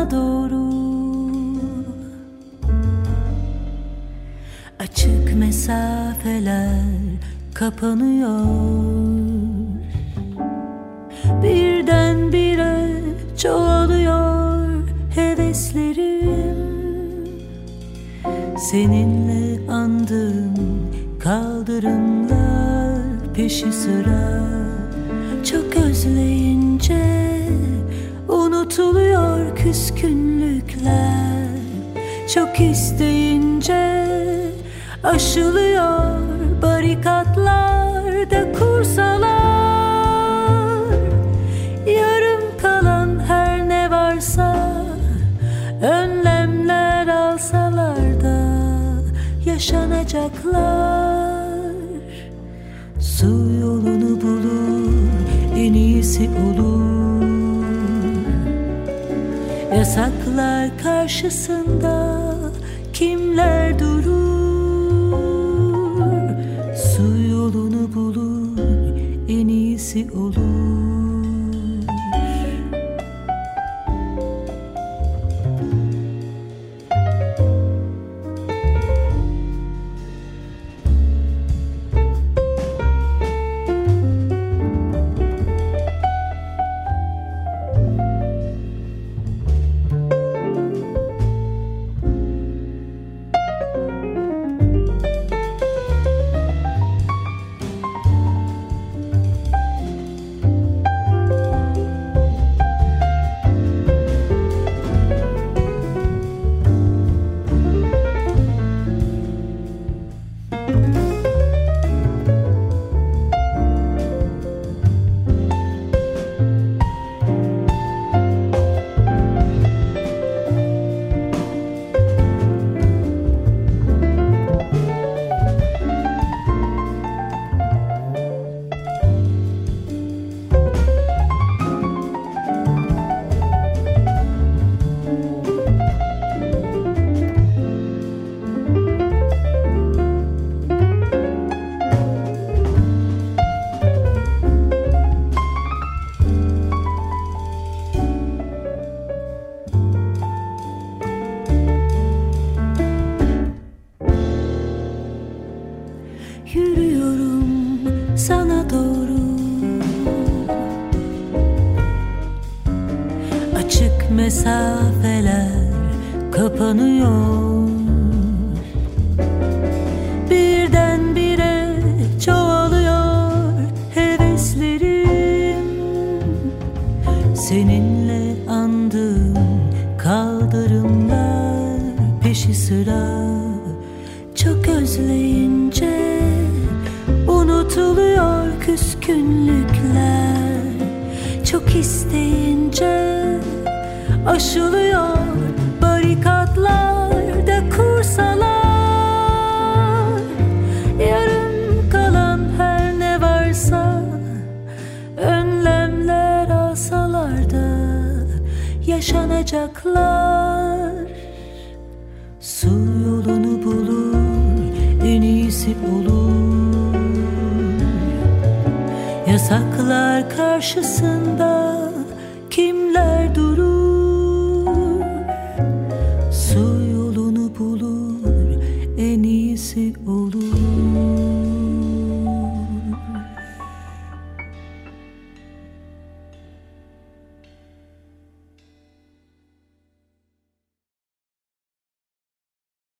sana doğru. Açık mesafeler kapanıyor. Birdenbire çoğalıyor heveslerim. Seninle andığım kaldırımlar peşi sıra. Çok özleyince unutuluyor küskünlükler. Çok isteyince aşılıyor barikatlarda kursalar. Yarım kalan her ne varsa önlemler alsalar da yaşanacaklar. Su yolunu bulur, en iyisi olur. Yasaklar karşısında kimler durur? Su yolunu bulur, en iyisi olur. Yürüyorum sana doğru. Açık mesafeler kapanıyor. Birdenbire çoğalıyor heveslerim. Seninle andığım kaldırımlar peşi sıra. Çok özleyince unutuluyor küskünlükler. Çok isteyince aşılıyor barikatlarda kursalar. Yarım kalan her ne varsa önlemler alsalar da yaşanacaklar. Su yolunu bulur, en iyisi olur. Yasaklar karşısında kimler durur? Su yolunu bulur, en iyisi olur.